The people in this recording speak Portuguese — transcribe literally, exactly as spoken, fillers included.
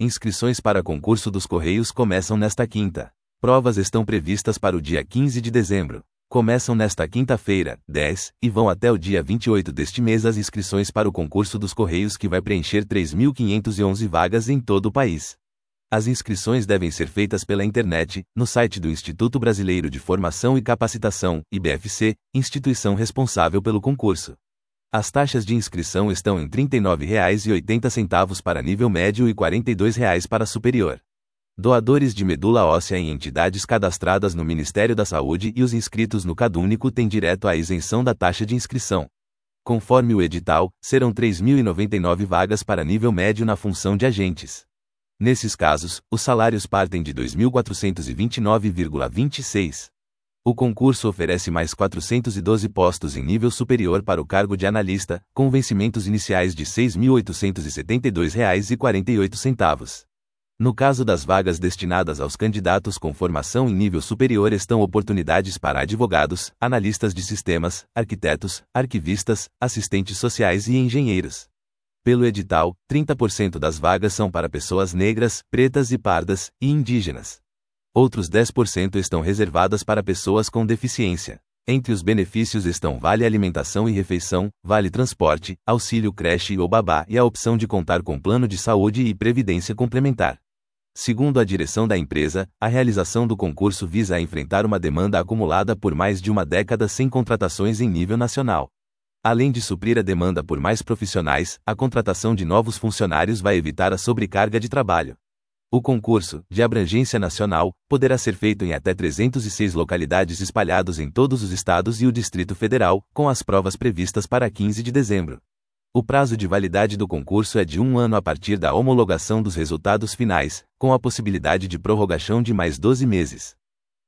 Inscrições para concurso dos Correios começam nesta quinta. Provas estão previstas para o dia quinze de dezembro. Começam nesta quinta-feira, dez, e vão até o dia vinte e oito deste mês as inscrições para o concurso dos Correios que vai preencher três mil quinhentas e onze vagas em todo o país. As inscrições devem ser feitas pela internet, no site do Instituto Brasileiro de Formação e Capacitação, I B F C, instituição responsável pelo concurso. As taxas de inscrição estão em trinta e nove reais e oitenta centavos para nível médio e quarenta e dois reais para superior. Doadores de medula óssea em entidades cadastradas no Ministério da Saúde e os inscritos no CadÚnico têm direito à isenção da taxa de inscrição. Conforme o edital, serão três mil e noventa e nove vagas para nível médio na função de agentes. Nesses casos, os salários partem de dois mil quatrocentos e vinte e nove vírgula vinte e seis. O concurso oferece mais quatrocentos e doze postos em nível superior para o cargo de analista, com vencimentos iniciais de seis mil oitocentos e setenta e dois reais e quarenta e oito centavos. No caso das vagas destinadas aos candidatos com formação em nível superior estão oportunidades para advogados, analistas de sistemas, arquitetos, arquivistas, assistentes sociais e engenheiros. Pelo edital, trinta por cento das vagas são para pessoas negras, pretas e pardas, e indígenas. Outros dez por cento estão reservadas para pessoas com deficiência. Entre os benefícios estão vale alimentação e refeição, vale transporte, auxílio creche ou babá e a opção de contar com plano de saúde e previdência complementar. Segundo a direção da empresa, a realização do concurso visa enfrentar uma demanda acumulada por mais de uma década sem contratações em nível nacional. Além de suprir a demanda por mais profissionais, a contratação de novos funcionários vai evitar a sobrecarga de trabalho. O concurso, de abrangência nacional, poderá ser feito em até trezentas e seis localidades espalhados em todos os estados e o Distrito Federal, com as provas previstas para quinze de dezembro. O prazo de validade do concurso é de um ano a partir da homologação dos resultados finais, com a possibilidade de prorrogação de mais doze meses.